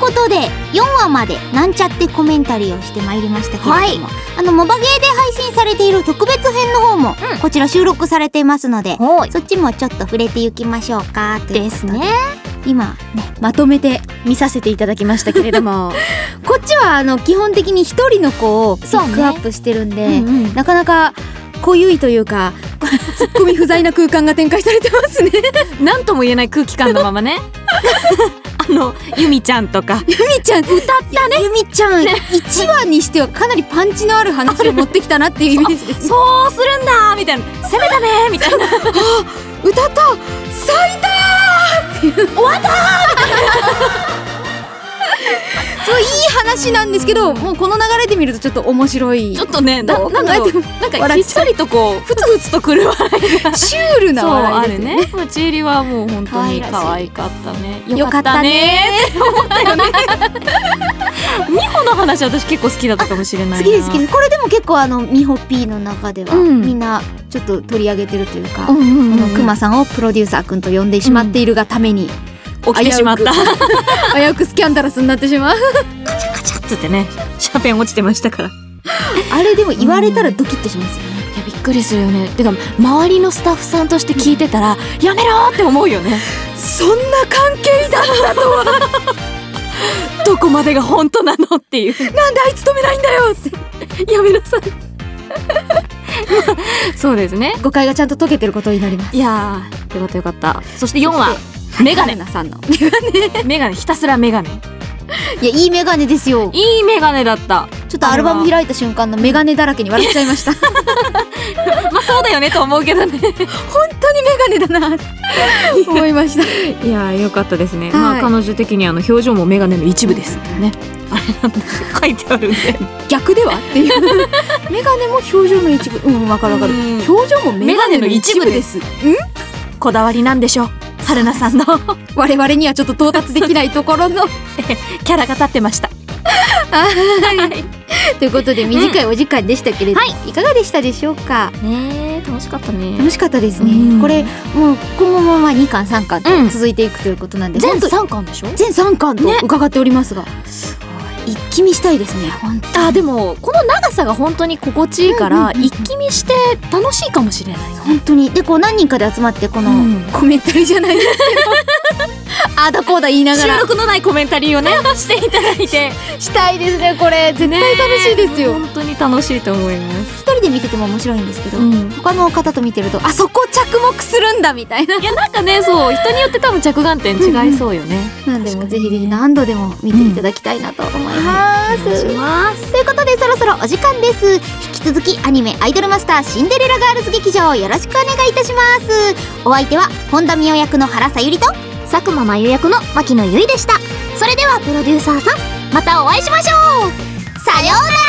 ことで4話までなんちゃってコメンタリーをしてまいりましたけれども、モバゲーで配信されている特別編の方もこちら収録されていますので、そっちもちょっと触れていきましょうかということでですね。今ねまとめて見させていただきましたけれどもこっちは基本的に一人の子をピックアップしてるんで、なかなか濃ゆいというかツッコミ不在な空間が展開されてますねなんとも言えない空気感のままねゆみちゃんとかゆみちゃん歌ったね。ゆみちゃん1話にしてはかなりパンチのある話を持ってきたなっていうイメージですそうするんだみたいな、攻めたねみたいな歌った咲いたーっていう終わったーそういい話なんですけど、もうこの流れで見るとちょっと面白い。 ちょっとね、なんかひっそりとこうふつふつとくる笑いがシュールな笑いですね。 そうあるね。ちえりはもう本当に可愛かったね。 よかったねって思ったよね美穂の話私結構好きだったかもしれないな。 好きです好きです。これでも結構美穂 P の中では、みんなちょっと取り上げてるというか、くまさんをプロデューサーくんと呼んでしまっているがために、 起きてしまった危うくスキャンダラスになってしまうカチャカチャっつってね、シャーペン落ちてましたからあれでも言われたらドキッとしますよね。 いやびっくりするよね。てか周りのスタッフさんとして聞いてたら、やめろって思うよね。 そんな関係だったとはどこまでが本当なのっていうなんであいつ止めないんだよってやめなさいそうですね、 誤解がちゃんと解けてることを祈ります。 いやーよかったよかった。そして4話メガネさんのメガネひたすらメガネ。 いやいいメガネですよ。 いいメガネだった。 ちょっとアルバム開いた瞬間のメガネだらけに笑っちゃいましたまあそうだよねと思うけどね本当にメガネだなって思いましたいやよかったですね、まあ彼女的に表情もメガネの一部ですってねあれなんだ書いてあるんで逆ではっていうメガネも表情の一部。わかるわかる。表情もメガネの一部です。 こだわりなんでしょう、春菜さんの我々にはちょっと到達できないところのキャラが立ってましたということで短いお時間でしたけれども、いかがでしたでしょうかね。楽しかったね。 楽しかったですね、これもう今後も2巻3巻と続いていくということなんで、 全3巻でしょ。 全3巻と伺っておりますが、すごい一気見したいですね。本当でもこの長さが本当に心地いいから、一気見して楽しいかもしれない。 本当に。でこう何人かで集まってこのコメンタリーじゃないですけどあーだこうだ言いながら収録のないコメンタリーをねしていただいてしたいですね。これ絶対楽しいですよ。 本当に楽しいと思います。 一人で見てても面白いんですけど、他の方と見てるとあそこ着目するんだみたいな。 いやなんかね、そう人によって多分着眼点違いそうよね。 なんでもぜひぜひ何度でも見ていただきたいなと思います。ということでそろそろお時間です。引き続きアニメアイドルマスターシンデレラガールズ劇場よろしくお願いいたします。お相手は本田美代役の原さゆりと佐久間真由役の牧野由依でした。それではプロデューサーさんまたお会いしましょう。さようなら。